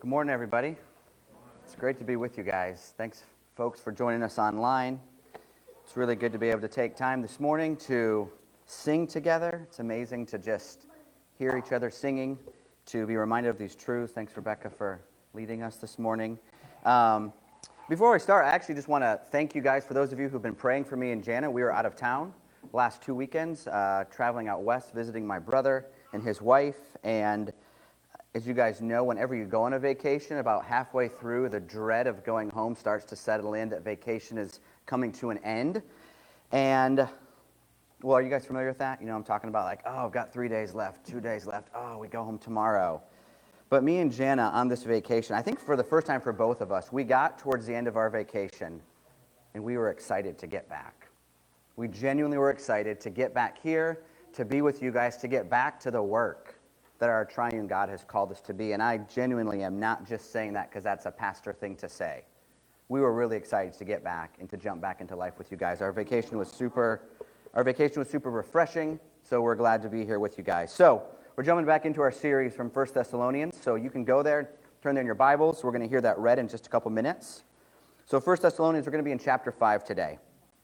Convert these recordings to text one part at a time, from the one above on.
Good morning, everybody. It's great to be with you guys. Thanks, folks, for joining us online. It's really good to be able to take time this morning to sing together. It's amazing to just hear each other singing, to be reminded of these truths. Thanks, Rebecca, for leading us this morning. Before we start, I actually just want to thank you guys for those of you who've been praying for me and Jana. We were out of town the last 2 weekends, traveling out west, visiting my brother and his wife, and as you guys know, whenever you go on a vacation, about halfway through, the dread of going home starts to settle in, that vacation is coming to an end. And, well, are you guys familiar with that? You know, I'm talking about like, oh, I've got 3 days left, 2 days left, oh, we go home tomorrow. But me and Jana on this vacation, I think for the first time for both of us, we got towards the end of our vacation, and we were excited to get back. We genuinely were excited to get back here, to be with you guys, to get back to the work that our triune God has called us to be. And I genuinely am not just saying that because that's a pastor thing to say. We were really excited to get back and to jump back into life with you guys. Our vacation was super refreshing, so we're glad to be here with you guys. So we're jumping back into our series from 1 Thessalonians. So you can go there, turn there in your Bibles. We're going to hear that read in just a couple minutes. So 1 Thessalonians, we're going to be in chapter 5 today.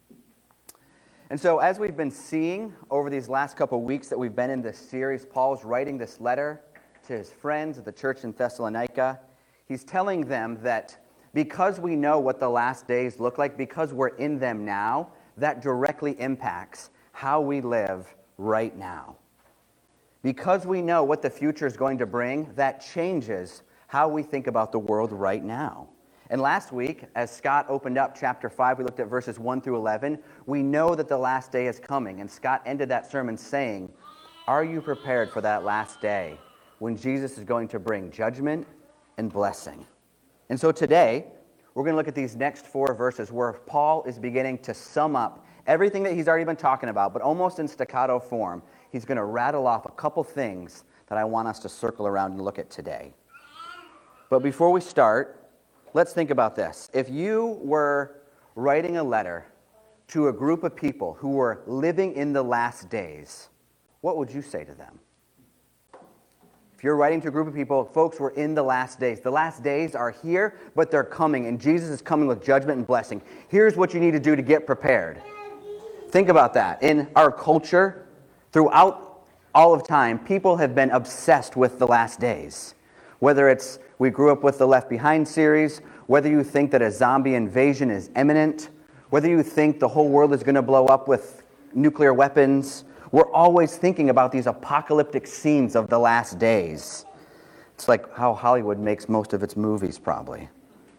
And so as we've been seeing over these last couple of weeks that we've been in this series, Paul's writing this letter to his friends at the church in Thessalonica. He's telling them that because we know what the last days look like, because we're in them now, that directly impacts how we live right now. Because we know what the future is going to bring, that changes how we think about the world right now. And last week, as Scott opened up chapter 5, we looked at verses 1 through 11. We know that the last day is coming. And Scott ended that sermon saying, are you prepared for that last day when Jesus is going to bring judgment and blessing? And so today, we're going to look at these next 4 verses where Paul is beginning to sum up everything that he's already been talking about, but almost in staccato form. He's going to rattle off a couple things that I want us to circle around and look at today. But before we start, let's think about this. If you were writing a letter to a group of people who were living in the last days, what would you say to them? If you're writing to a group of people, folks, we're in the last days. The last days are here, but they're coming, and Jesus is coming with judgment and blessing. Here's what you need to do to get prepared. Think about that. In our culture, throughout all of time, people have been obsessed with the last days. Whether it's we grew up with the Left Behind series, whether you think that a zombie invasion is imminent, whether you think the whole world is going to blow up with nuclear weapons, we're always thinking about these apocalyptic scenes of the last days. It's like how Hollywood makes most of its movies, probably.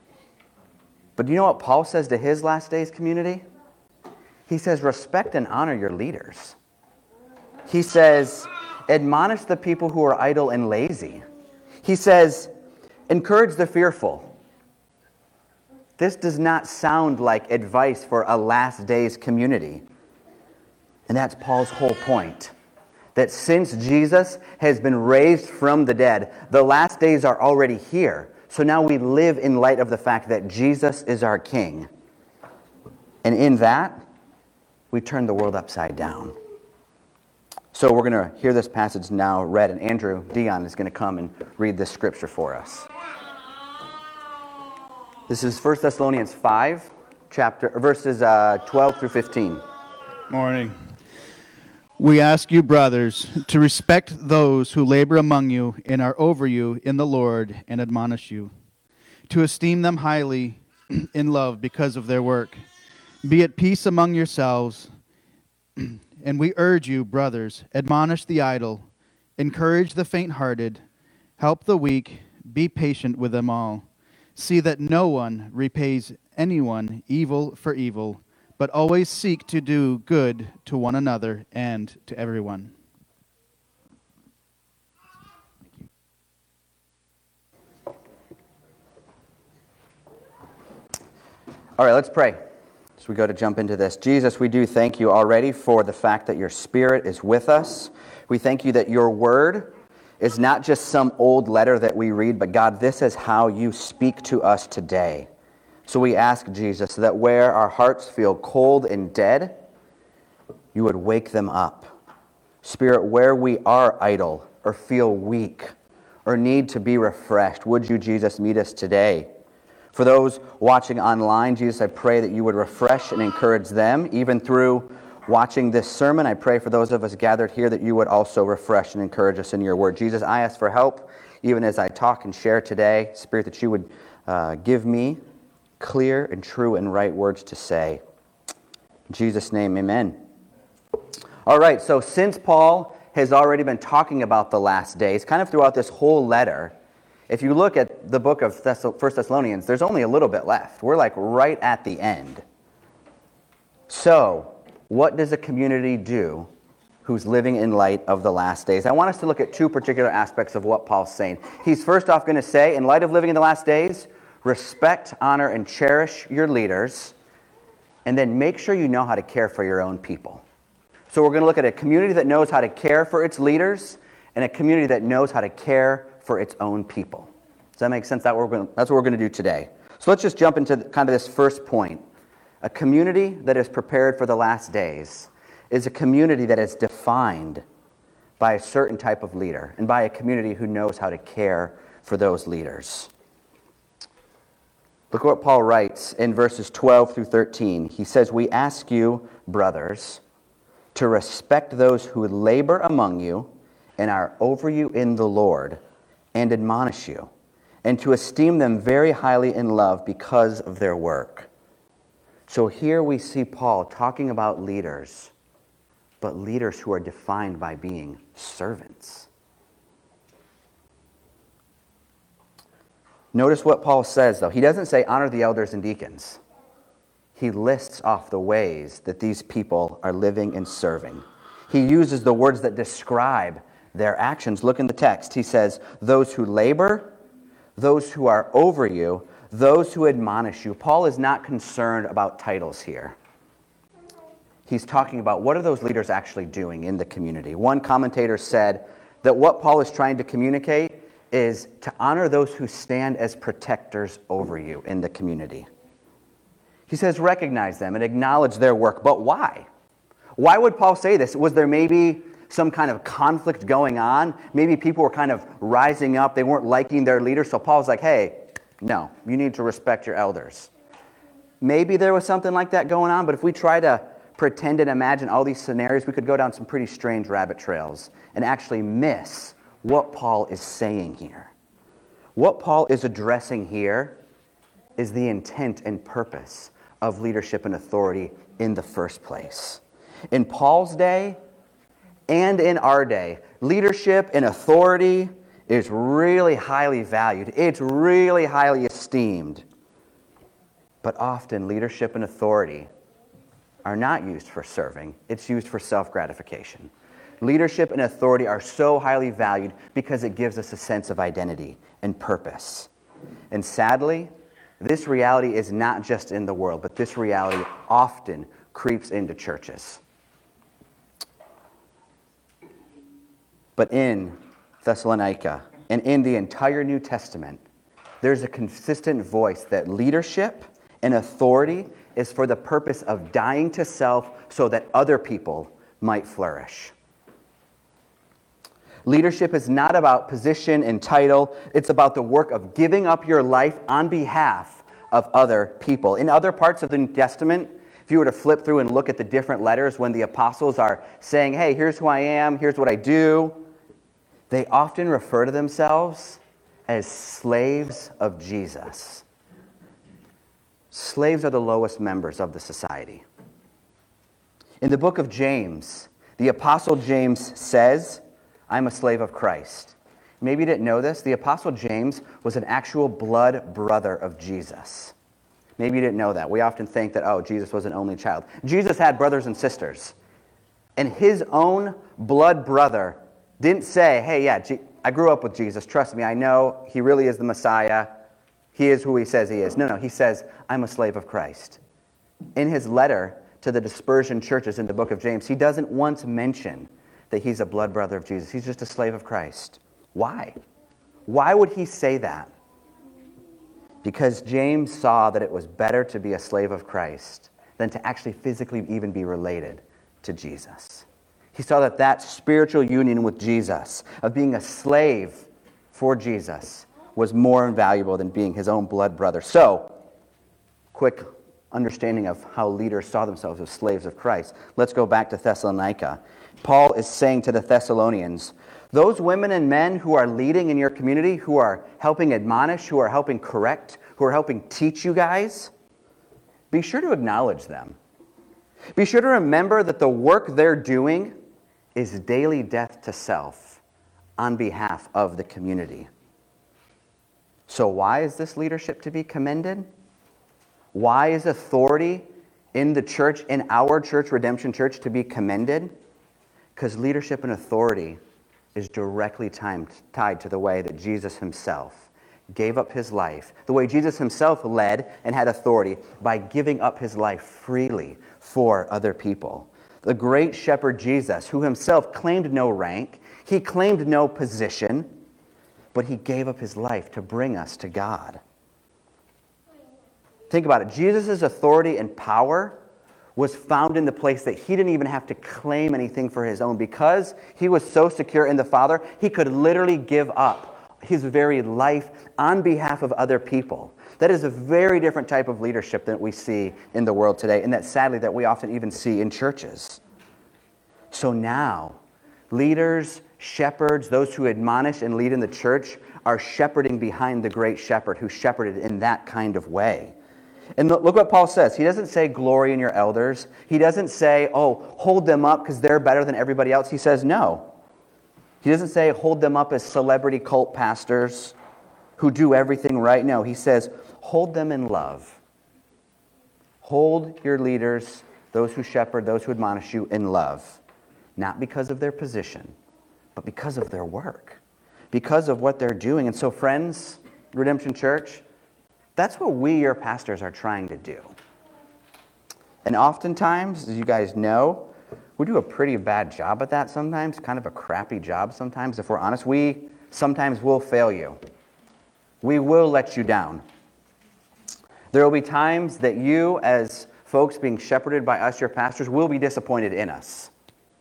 But do you know what Paul says to his last days community? He says, respect and honor your leaders. He says, admonish the people who are idle and lazy. He says, encourage the fearful. This does not sound like advice for a last days community. And that's Paul's whole point. That since Jesus has been raised from the dead, the last days are already here. So now we live in light of the fact that Jesus is our King. And in that, we turn the world upside down. So we're going to hear this passage now read, and Andrew Dion is going to come and read this scripture for us. This is 1 Thessalonians 5, verses 12 through 15. Morning. We ask you, brothers, to respect those who labor among you and are over you in the Lord and admonish you, to esteem them highly in love because of their work. Be at peace among yourselves. And we urge you, brothers, admonish the idle, encourage the faint-hearted, help the weak, be patient with them all. See that no one repays anyone evil for evil, but always seek to do good to one another and to everyone. All right, let's pray. We go to jump into this. Jesus, we do thank you already for the fact that your Spirit is with us. We thank you that your word is not just some old letter that we read, but God, this is how you speak to us today. So we ask, Jesus, that where our hearts feel cold and dead, you would wake them up. Spirit, where we are idle or feel weak or need to be refreshed, would you, Jesus, meet us today? For those watching online, Jesus, I pray that you would refresh and encourage them, even through watching this sermon. I pray for those of us gathered here that you would also refresh and encourage us in your word. Jesus, I ask for help, even as I talk and share today. Spirit, that you would give me clear and true and right words to say. In Jesus' name, amen. All right, so since Paul has already been talking about the last days, kind of throughout this whole letter, if you look at the book of 1 Thessalonians, there's only a little bit left. We're like right at the end. So, what does a community do who's living in light of the last days? I want us to look at two particular aspects of what Paul's saying. He's first off going to say, in light of living in the last days, respect, honor, and cherish your leaders, and then make sure you know how to care for your own people. So we're going to look at a community that knows how to care for its leaders and a community that knows how to care for its own people. Does that make sense? That's what we're going to do today. So let's just jump into kind of this first point. A community that is prepared for the last days is a community that is defined by a certain type of leader and by a community who knows how to care for those leaders. Look what Paul writes in verses 12 through 13. He says, "We ask you, brothers, to respect those who labor among you and are over you in the Lord and admonish you, and to esteem them very highly in love because of their work." So here we see Paul talking about leaders, but leaders who are defined by being servants. Notice what Paul says, though. He doesn't say honor the elders and deacons. He lists off the ways that these people are living and serving. He uses the words that describe their actions. Look in the text. He says, those who labor, those who are over you, those who admonish you. Paul is not concerned about titles here. He's talking about what are those leaders actually doing in the community. One commentator said that what Paul is trying to communicate is to honor those who stand as protectors over you in the community. He says recognize them and acknowledge their work. But why? Why would Paul say this? Was there maybe some kind of conflict going on? Maybe people were kind of rising up. They weren't liking their leaders. So Paul's like, hey, no, you need to respect your elders. Maybe there was something like that going on. But if we try to pretend and imagine all these scenarios, we could go down some pretty strange rabbit trails and actually miss what Paul is saying here. What Paul is addressing here is the intent and purpose of leadership and authority in the first place. In Paul's day and in our day, leadership and authority is really highly valued. It's really highly esteemed. But often leadership and authority are not used for serving. It's used for self-gratification. Leadership and authority are so highly valued because it gives us a sense of identity and purpose. And sadly, this reality is not just in the world, but this reality often creeps into churches. But in Thessalonica and in the entire New Testament, there's a consistent voice that leadership and authority is for the purpose of dying to self so that other people might flourish. Leadership is not about position and title. It's about the work of giving up your life on behalf of other people. In other parts of the New Testament, if you were to flip through and look at the different letters when the apostles are saying, hey, here's who I am, here's what I do, they often refer to themselves as slaves of Jesus. Slaves are the lowest members of the society. In the book of James, the apostle James says, I'm a slave of Christ. Maybe you didn't know this. The apostle James was an actual blood brother of Jesus. Maybe you didn't know that. We often think that, oh, Jesus was an only child. Jesus had brothers and sisters. And his own blood brother didn't say, hey, yeah, I grew up with Jesus. Trust me, I know he really is the Messiah. He is who he says he is. No, he says, I'm a slave of Christ. In his letter to the dispersion churches in the book of James, he doesn't once mention that he's a blood brother of Jesus. He's just a slave of Christ. Why? Why would he say that? Because James saw that it was better to be a slave of Christ than to actually physically even be related to Jesus. He saw that spiritual union with Jesus, of being a slave for Jesus was more valuable than being his own blood brother. So, quick understanding of how leaders saw themselves as slaves of Christ. Let's go back to Thessalonica. Paul is saying to the Thessalonians, those women and men who are leading in your community, who are helping admonish, who are helping correct, who are helping teach you guys, be sure to acknowledge them. Be sure to remember that the work they're doing is daily death to self on behalf of the community. So why is this leadership to be commended? Why is authority in the church, in our church, Redemption Church, to be commended? Because leadership and authority is directly tied to the way that Jesus himself gave up his life, the way Jesus himself led and had authority by giving up his life freely for other people. The great shepherd Jesus, who himself claimed no rank, he claimed no position, but he gave up his life to bring us to God. Think about it. Jesus' authority and power was found in the place that he didn't even have to claim anything for his own. Because he was so secure in the Father, he could literally give up his very life on behalf of other people. That is a very different type of leadership than we see in the world today, and that sadly that we often even see in churches. So now, leaders, shepherds, those who admonish and lead in the church are shepherding behind the great shepherd who shepherded in that kind of way. And look what Paul says. He doesn't say glory in your elders. He doesn't say, oh, hold them up because they're better than everybody else. He says no. He doesn't say hold them up as celebrity cult pastors who do everything right. No, he says hold them in love. Hold your leaders, those who shepherd, those who admonish you, in love. Not because of their position, but because of their work. Because of what they're doing. And so, friends, Redemption Church, that's what we, your pastors, are trying to do. And oftentimes, as you guys know, we do a pretty bad job at that sometimes, kind of a crappy job sometimes. If we're honest, we sometimes will fail you. We will let you down. There will be times that you, as folks being shepherded by us, your pastors, will be disappointed in us.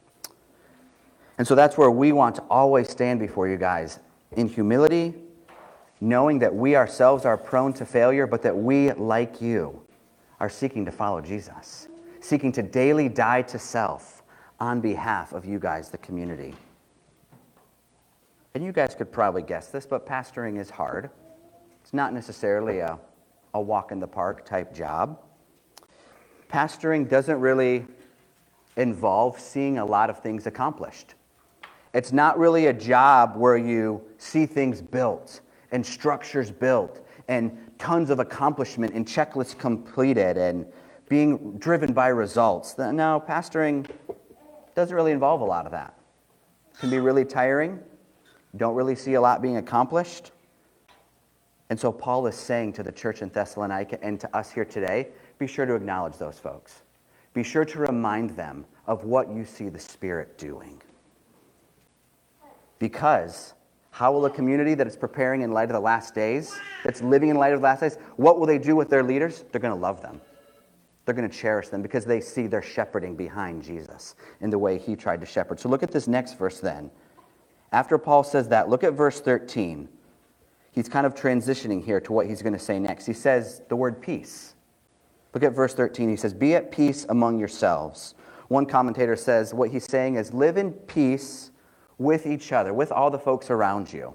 And so that's where we want to always stand before you guys in humility, knowing that we ourselves are prone to failure, but that we, like you, are seeking to follow Jesus, seeking to daily die to self on behalf of you guys, the community. And you guys could probably guess this, but pastoring is hard. It's not necessarily a walk in the park type job. Pastoring doesn't really involve seeing a lot of things accomplished. It's not really a job where you see things built and structures built and tons of accomplishment and checklists completed and being driven by results. No, pastoring doesn't really involve a lot of that. It can be really tiring. Don't really see a lot being accomplished. And so Paul is saying to the church in Thessalonica and to us here today, be sure to acknowledge those folks. Be sure to remind them of what you see the Spirit doing. Because how will a community that is preparing in light of the last days, that's living in light of the last days, what will they do with their leaders? They're going to love them. They're going to cherish them because they see their shepherding behind Jesus in the way he tried to shepherd. So look at this next verse then. After Paul says that, look at verse 13. He's kind of transitioning here to what he's going to say next. He says the word peace. Look at verse 13. He says, be at peace among yourselves. One commentator says what he's saying is live in peace with each other, with all the folks around you.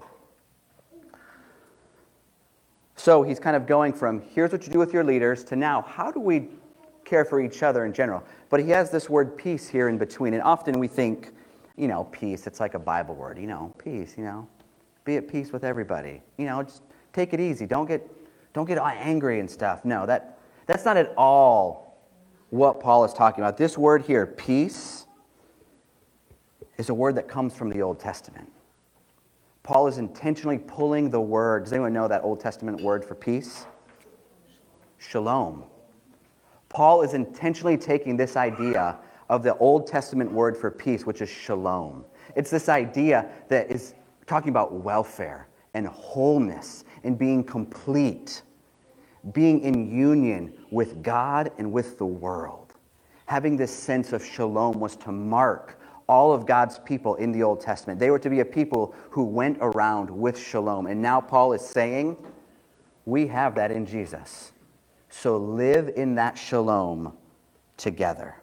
So he's kind of going from here's what you do with your leaders to now how do we care for each other in general? But he has this word peace here in between. And often we think, peace, it's like a Bible word, peace, be at peace with everybody. Just take it easy. Don't get all angry and stuff. No, that's not at all what Paul is talking about. This word here, peace, is a word that comes from the Old Testament. Paul is intentionally pulling the word. Does anyone know that Old Testament word for peace? Shalom. Paul is intentionally taking this idea of the Old Testament word for peace, which is shalom. It's this idea that is talking about welfare and wholeness and being complete, being in union with God and with the world. Having this sense of shalom was to mark all of God's people in the Old Testament. They were to be a people who went around with shalom. And now Paul is saying, we have that in Jesus. So live in that shalom together.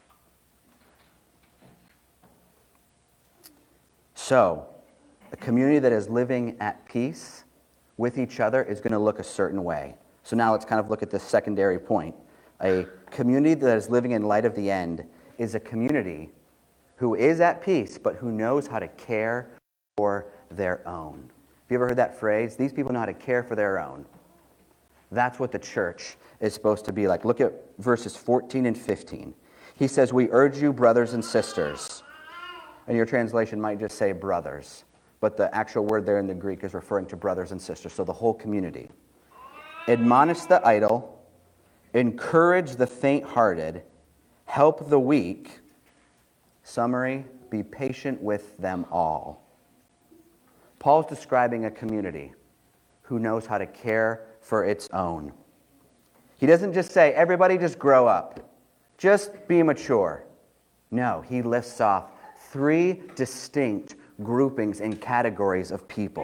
So, a community that is living at peace with each other is going to look a certain way. So now let's kind of look at this secondary point. A community that is living in light of the end is a community who is at peace, but who knows how to care for their own. Have you ever heard that phrase? These people know how to care for their own. That's what the church is supposed to be like. Look at verses 14 and 15. He says, we urge you, brothers and sisters. And your translation might just say brothers, but the actual word there in the Greek is referring to brothers and sisters, so the whole community. Admonish the idle, encourage the faint-hearted, help the weak. Summary, be patient with them all. Paul's describing a community who knows how to care for its own. He doesn't just say, everybody just grow up. Just be mature. No, he lists off 3 distinct groupings and categories of people.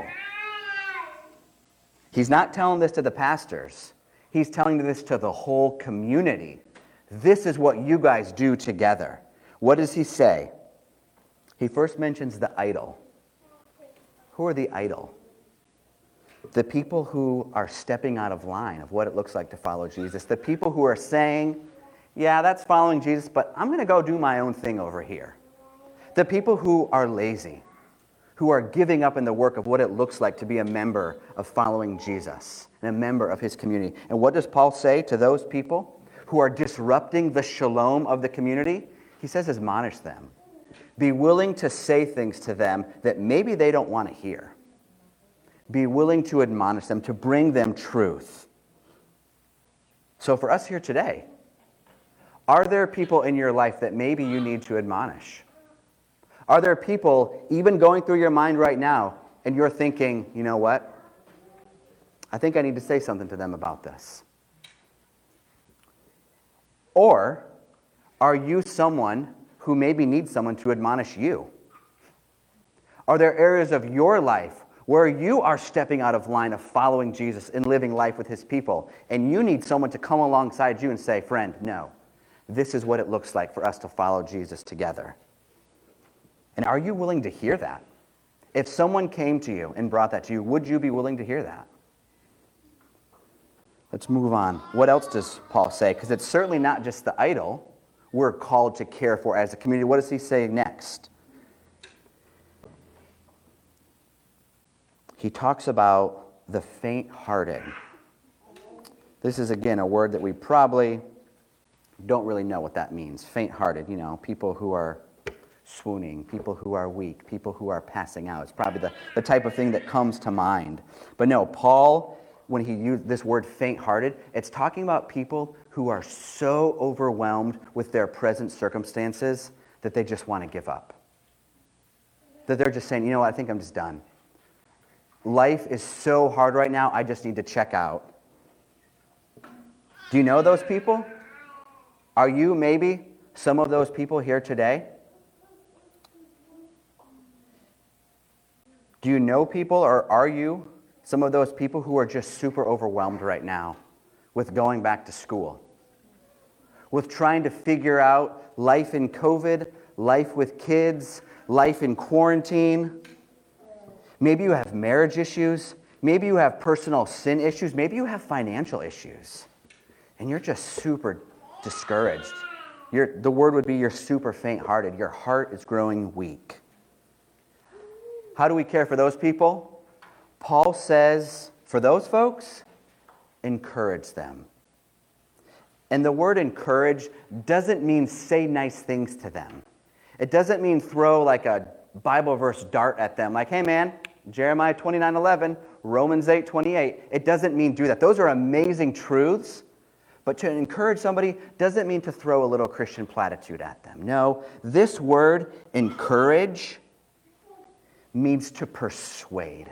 He's not telling this to the pastors. He's telling this to the whole community. This is what you guys do together. What does he say? He first mentions the idle. Who are the idle? The people who are stepping out of line of what it looks like to follow Jesus. The people who are saying, yeah, that's following Jesus, but I'm going to go do my own thing over here. The people who are lazy, who are giving up in the work of what it looks like to be a member of following Jesus and a member of his community. And what does Paul say to those people who are disrupting the shalom of the community? He says, admonish them. Be willing to say things to them that maybe they don't want to hear. Be willing to admonish them, to bring them truth. So for us here today, are there people in your life that maybe you need to admonish? Are there people even going through your mind right now and you're thinking, you know what? I think I need to say something to them about this. Or are you someone who maybe needs someone to admonish you? Are there areas of your life where you are stepping out of line of following Jesus and living life with his people, and you need someone to come alongside you and say, friend, no, this is what it looks like for us to follow Jesus together? And are you willing to hear that? If someone came to you and brought that to you, would you be willing to hear that? Let's move on. What else does Paul say? Because it's certainly not just the idle we're called to care for as a community. What does he say next? He talks about the faint-hearted. This is, again, a word that we probably don't really know what that means. Faint-hearted, people who are swooning, people who are weak, people who are passing out. It's probably the type of thing that comes to mind. But no, Paul, when he used this word faint-hearted, it's talking about people who are so overwhelmed with their present circumstances that they just want to give up. That they're just saying, you know what, I think I'm just done. Life is so hard right now, I just need to check out. Do you know those people? Are you maybe some of those people here today? Do you know people, or are you some of those people who are just super overwhelmed right now with going back to school? With trying to figure out life in COVID, life with kids, life in quarantine. Maybe you have marriage issues. Maybe you have personal sin issues. Maybe you have financial issues. And you're just super discouraged. The word would be you're super faint-hearted. Your heart is growing weak. How do we care for those people? Paul says, for those folks, encourage them. And the word encourage doesn't mean say nice things to them. It doesn't mean throw like a Bible verse dart at them, like, hey man, Jeremiah 29:11, Romans 8:28. It doesn't mean do that. Those are amazing truths, but to encourage somebody doesn't mean to throw a little Christian platitude at them. No, this word, encourage, means to persuade.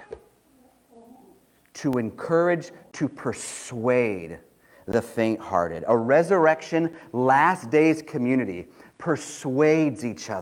To encourage, to persuade the faint-hearted. A resurrection, last days community persuades each other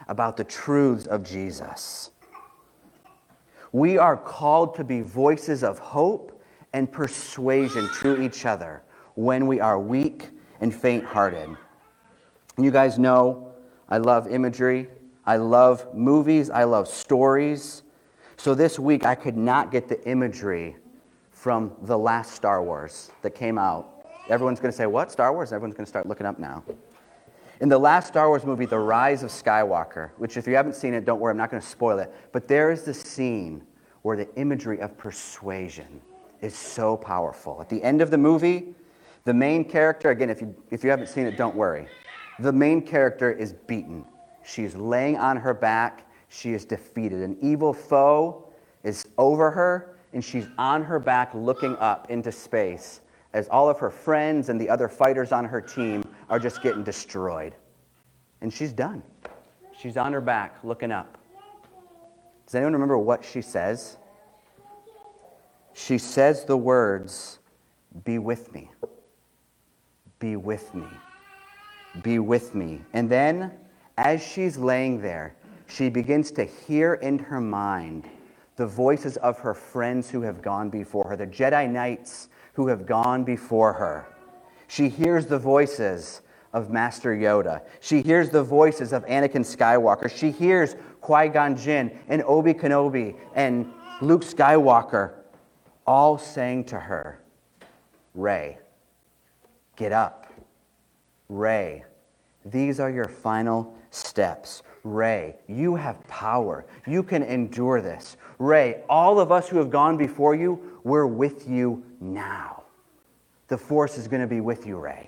about the truths of Jesus. We are called to be voices of hope and persuasion to each other when we are weak and faint-hearted. You guys know I love imagery. I love movies. I love stories. So this week I could not get the imagery from the last Star Wars that came out. Everyone's going to say, what, Star Wars? Everyone's going to start looking up now. In the last Star Wars movie, The Rise of Skywalker, which if you haven't seen it, don't worry, I'm not going to spoil it, but there is the scene where the imagery of persuasion is so powerful. At the end of the movie, the main character, again, if you haven't seen it, don't worry. The main character is beaten. She's laying on her back. She is defeated. An evil foe is over her, and she's on her back looking up into space as all of her friends and the other fighters on her team are just getting destroyed. And she's done. She's on her back looking up. Does anyone remember what she says? She says the words, "Be with me. Be with me. Be with me." And then, as she's laying there, she begins to hear in her mind the voices of her friends who have gone before her, the Jedi Knights who have gone before her. She hears the voices of Master Yoda. She hears the voices of Anakin Skywalker. She hears Qui-Gon Jinn and Obi Kenobi and Luke Skywalker all saying to her, "Rey, get up. Rey, these are your final steps. Rey, you have power. You can endure this. Rey, all of us who have gone before you, we're with you now. The Force is going to be with you, Rey."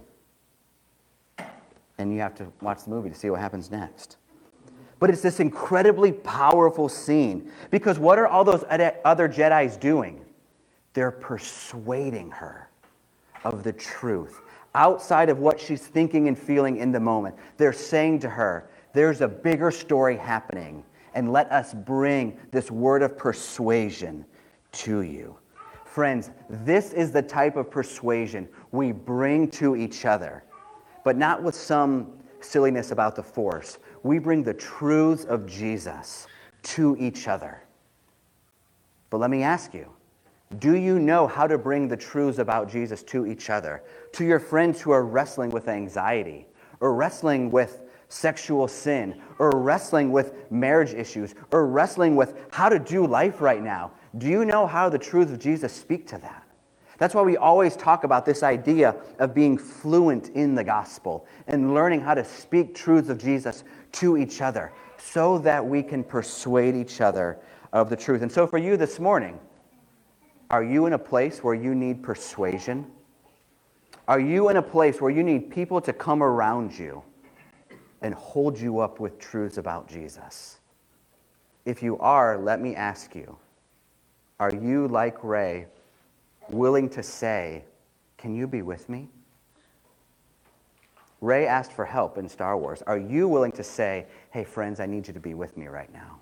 And you have to watch the movie to see what happens next. But it's this incredibly powerful scene, because what are all those other Jedis doing? They're persuading her of the truth. Outside of what she's thinking and feeling in the moment, they're saying to her, there's a bigger story happening, and let us bring this word of persuasion to you. Friends, this is the type of persuasion we bring to each other, but not with some silliness about the Force. We bring the truths of Jesus to each other. But let me ask you, do you know how to bring the truths about Jesus to each other? To your friends who are wrestling with anxiety, or wrestling with sexual sin, or wrestling with marriage issues, or wrestling with how to do life right now. Do you know how the truths of Jesus speak to that? That's why we always talk about this idea of being fluent in the gospel and learning how to speak truths of Jesus to each other so that we can persuade each other of the truth. And so for you this morning, are you in a place where you need persuasion? Are you in a place where you need people to come around you and hold you up with truths about Jesus? If you are, let me ask you, are you, like Rey, willing to say, "Can you be with me?" Rey asked for help in Star Wars. Are you willing to say, "Hey, friends, I need you to be with me right now"?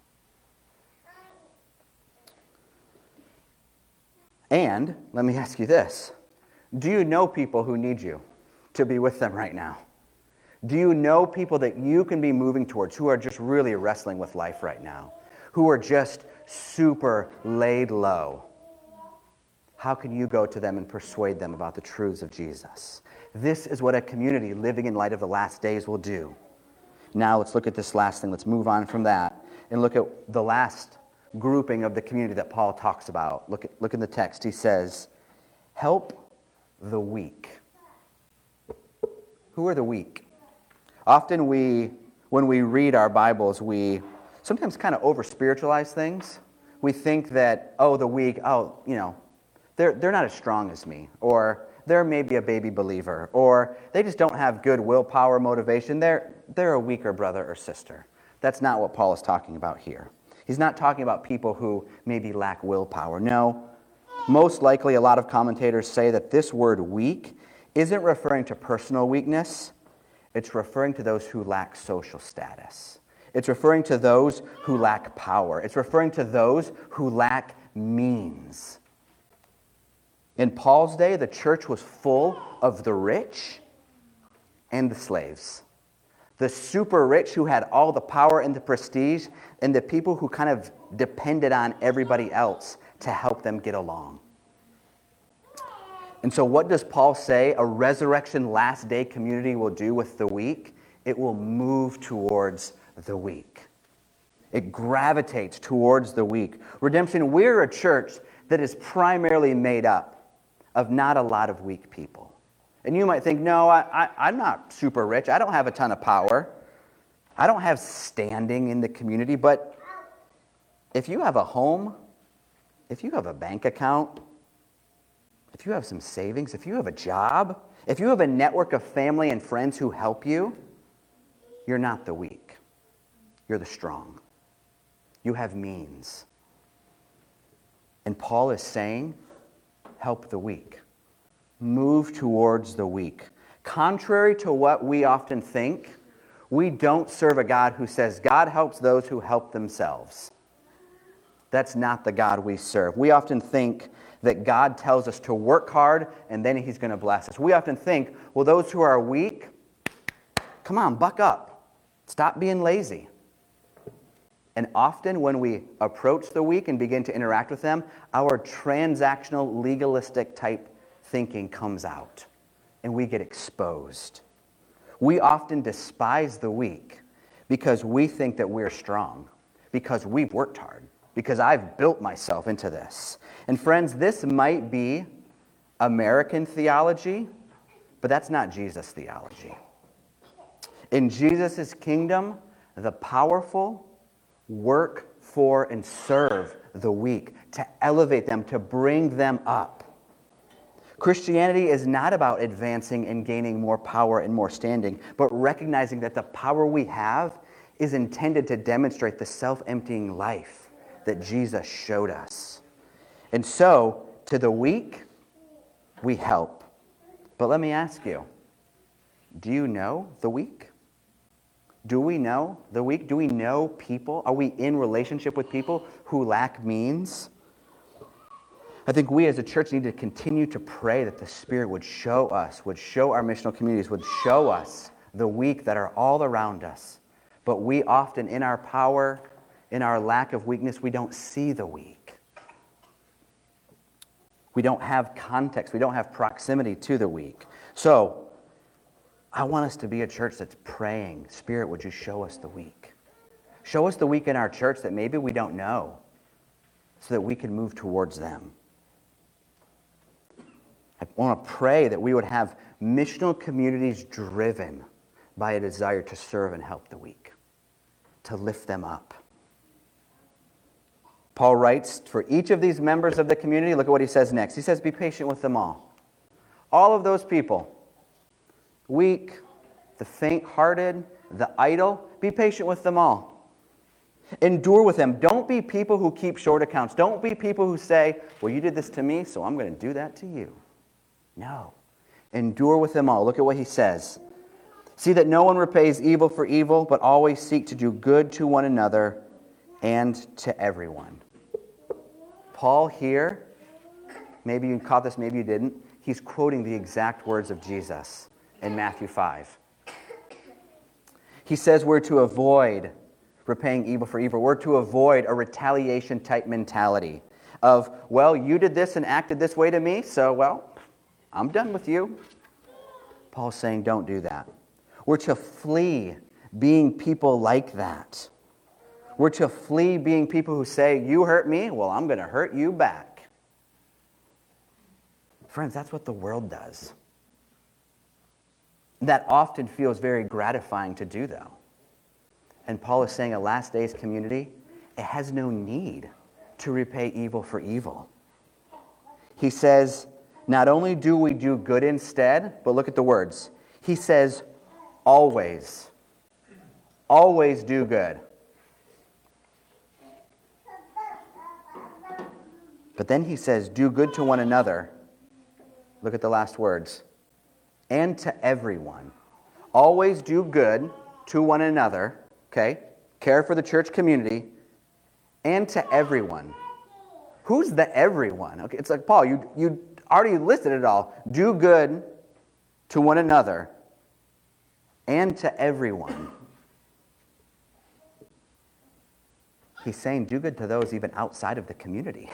And let me ask you this. Do you know people who need you to be with them right now? Do you know people that you can be moving towards who are just really wrestling with life right now? Who are just super laid low? How can you go to them and persuade them about the truths of Jesus? This is what a community living in light of the last days will do. Now let's look at this last thing. Let's move on from that and look at the last grouping of the community that Paul talks about. Look in the text. He says, help the weak. Who are the weak? Often when we read our Bibles, we sometimes kind of over-spiritualize things. We think that, the weak, they're not as strong as me, or they're maybe a baby believer, or they just don't have good willpower, motivation. They're a weaker brother or sister. That's not what Paul is talking about here. He's not talking about people who maybe lack willpower. No, most likely a lot of commentators say that this word weak isn't referring to personal weakness. It's referring to those who lack social status. It's referring to those who lack power. It's referring to those who lack means. In Paul's day, the church was full of the rich and the slaves. The super rich who had all the power and the prestige, and the people who kind of depended on everybody else to help them get along. And so what does Paul say a resurrection last day community will do with the weak? It will move towards the weak. It gravitates towards the weak. Redemption, we're a church that is primarily made up of not a lot of weak people. And you might think, no, I'm not super rich. I don't have a ton of power. I don't have standing in the community. But if you have a home, if you have a bank account, if you have some savings, if you have a job, if you have a network of family and friends who help you, you're not the weak. You're the strong. You have means. And Paul is saying, help the weak. Move towards the weak. Contrary to what we often think, we don't serve a God who says, God helps those who help themselves. That's not the God we serve. We often think that God tells us to work hard and then he's going to bless us. We often think, well, those who are weak, come on, buck up. Stop being lazy. And often when we approach the weak and begin to interact with them, our transactional, legalistic type thinking comes out and we get exposed. We often despise the weak because we think that we're strong, because we've worked hard, because I've built myself into this. And friends, this might be American theology, but that's not Jesus' theology. In Jesus' kingdom, the powerful work for and serve the weak, to elevate them, to bring them up. Christianity is not about advancing and gaining more power and more standing, but recognizing that the power we have is intended to demonstrate the self-emptying life that Jesus showed us. And so, to the weak, we help. But let me ask you, do you know the weak? Do we know the weak? Do we know people? Are we in relationship with people who lack means? I think we as a church need to continue to pray that the Spirit would show us, would show our missional communities, would show us the weak that are all around us. But we often, in our power, in our lack of weakness, we don't see the weak. We don't have context. We don't have proximity to the weak. So, I want us to be a church that's praying, Spirit, would you show us the weak? Show us the weak in our church that maybe we don't know, so that we can move towards them. I want to pray that we would have missional communities driven by a desire to serve and help the weak, to lift them up. Paul writes, for each of these members of the community, look at what he says next. He says, be patient with them all. All of those people, weak, the faint-hearted, the idle, be patient with them all. Endure with them. Don't be people who keep short accounts. Don't be people who say, well, you did this to me, so I'm going to do that to you. No. Endure with them all. Look at what he says. See that no one repays evil for evil, but always seek to do good to one another and to everyone. Paul here, maybe you caught this, maybe you didn't, he's quoting the exact words of Jesus in Matthew 5. He says we're to avoid repaying evil for evil. We're to avoid a retaliation type mentality of, well, you did this and acted this way to me, so, well, I'm done with you. Paul's saying don't do that. We're to flee being people like that. We're to flee being people who say, you hurt me, well, I'm going to hurt you back. Friends, that's what the world does. That often feels very gratifying to do, though. And Paul is saying a last days community, it has no need to repay evil for evil. He says, not only do we do good instead, but look at the words. He says, always. Always do good. But then he says, do good to one another. Look at the last words. And to everyone. Always do good to one another. Okay? Care for the church community. And to everyone. Who's the everyone? Okay, it's like, Paul, you already listed it all. Do good to one another and to everyone. He's saying do good to those even outside of the community.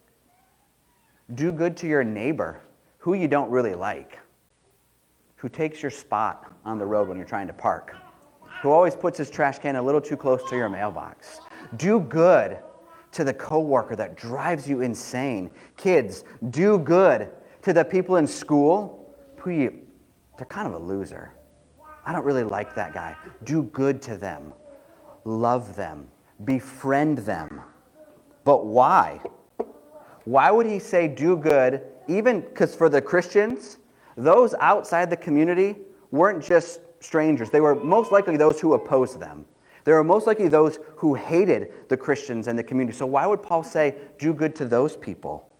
Do good to your neighbor, who you don't really like, who takes your spot on the road when you're trying to park, who always puts his trash can a little too close to your mailbox. Do good to the coworker that drives you insane. Kids, do good to the people in school they're kind of a loser. I don't really like that guy. Do good to them. Love them. Befriend them. But why? Why would he say do good? Even because for the Christians, those outside the community weren't just strangers. They were most likely those who opposed them. They were most likely those who hated the Christians and the community. So why would Paul say do good to those people?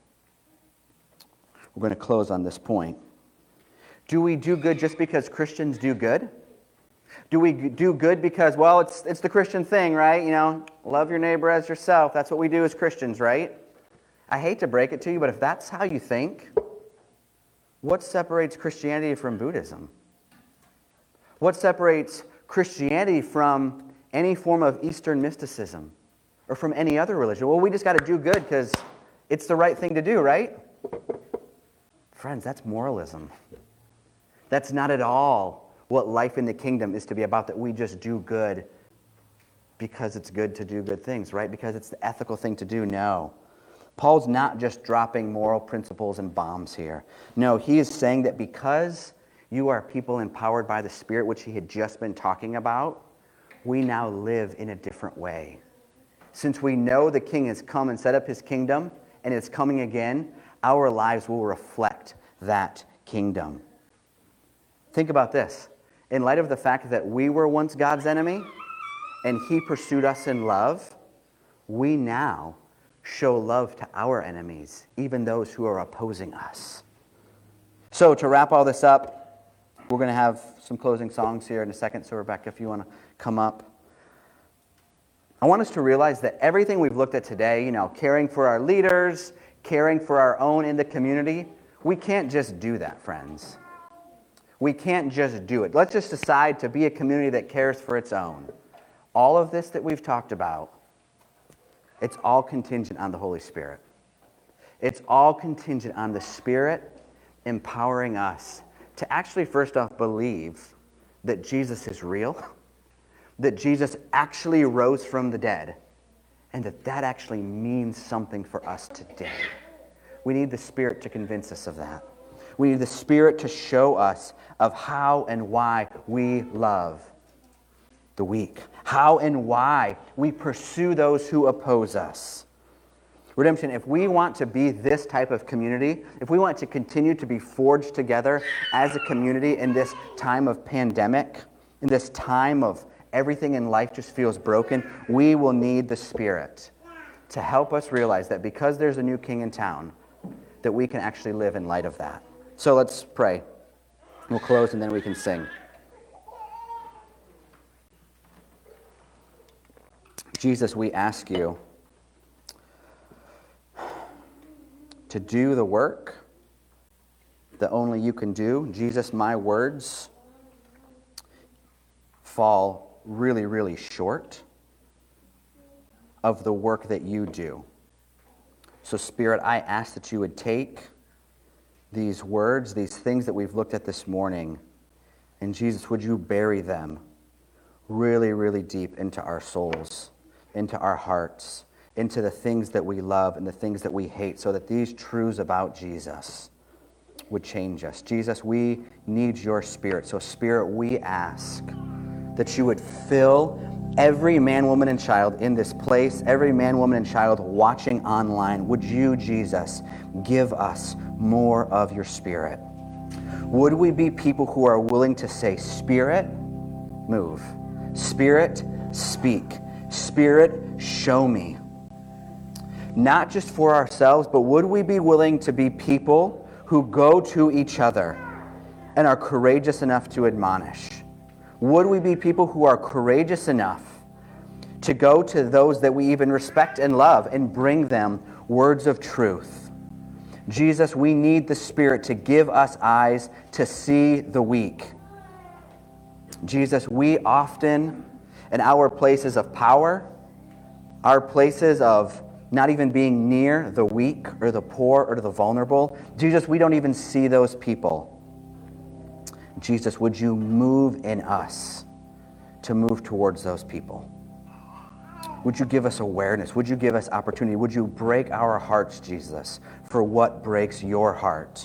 We're going to close on this point. Do we do good just because Christians do good? Do we do good because, well, it's the Christian thing, right? You know, love your neighbor as yourself. That's what we do as Christians, right? I hate to break it to you, but if that's how you think, what separates Christianity from Buddhism? What separates Christianity from any form of Eastern mysticism or from any other religion? Well, we just got to do good because it's the right thing to do, right? Friends, that's moralism. That's not at all what life in the kingdom is to be about, that we just do good because it's good to do good things, right? Because it's the ethical thing to do. No. Paul's not just dropping moral principles and bombs here. No, he is saying that because you are people empowered by the Spirit, which he had just been talking about, we now live in a different way. Since we know the King has come and set up his kingdom and is coming again, our lives will reflect that kingdom. Think about this. In light of the fact that we were once God's enemy and he pursued us in love, we now show love to our enemies, even those who are opposing us. So to wrap all this up, we're going to have some closing songs here in a second. So Rebecca, if you want to come up. I want us to realize that everything we've looked at today, you know, caring for our leaders, caring for our own in the community, we can't just do that, friends. We can't just do it. Let's just decide to be a community that cares for its own. All of this that we've talked about, it's all contingent on the Holy Spirit. It's all contingent on the Spirit empowering us to actually, first off, believe that Jesus is real, that Jesus actually rose from the dead, and that actually means something for us today. We need the Spirit to convince us of that. We need the Spirit to show us of how and why we love the weak, how and why we pursue those who oppose us. Redemption, if we want to be this type of community, if we want to continue to be forged together as a community in this time of pandemic, in this time of everything in life just feels broken, we will need the Spirit to help us realize that because there's a new king in town, that we can actually live in light of that. So let's pray. We'll close and then we can sing. Jesus, we ask you to do the work that only you can do. Jesus, my words fall really, really short of the work that you do. So, Spirit, I ask that you would take these words, these things that we've looked at this morning, and Jesus, would you bury them really, really deep into our souls, into our hearts, into the things that we love and the things that we hate, so that these truths about Jesus would change us. Jesus, we need your Spirit. So, Spirit, we ask that you would fill every man, woman, and child in this place, every man, woman, and child watching online. Would you, Jesus, give us more of your Spirit? Would we be people who are willing to say, Spirit, move. Spirit, speak. Spirit, show me. Not just for ourselves, but would we be willing to be people who go to each other and are courageous enough to admonish? Would we be people who are courageous enough to go to those that we even respect and love and bring them words of truth? Jesus, we need the Spirit to give us eyes to see the weak, Jesus, we often, in our places of power, our places of not even being near the weak or the poor or the vulnerable, Jesus, we don't even see those people. Jesus, would you move in us to move towards those people? Would you give us awareness? Would you give us opportunity? Would you break our hearts, Jesus, for what breaks your heart?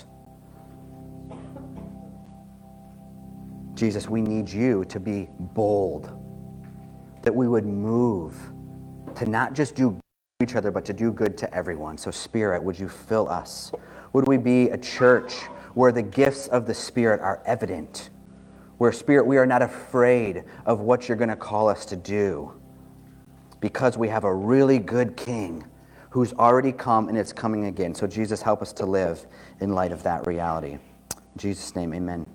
Jesus, we need you to be bold, that we would move to not just do good to each other, but to do good to everyone. So Spirit, would you fill us? Would we be a church where the gifts of the Spirit are evident? Where, Spirit, we are not afraid of what you're going to call us to do, because we have a really good King who's already come and it's coming again. So Jesus, help us to live in light of that reality. In Jesus' name, amen.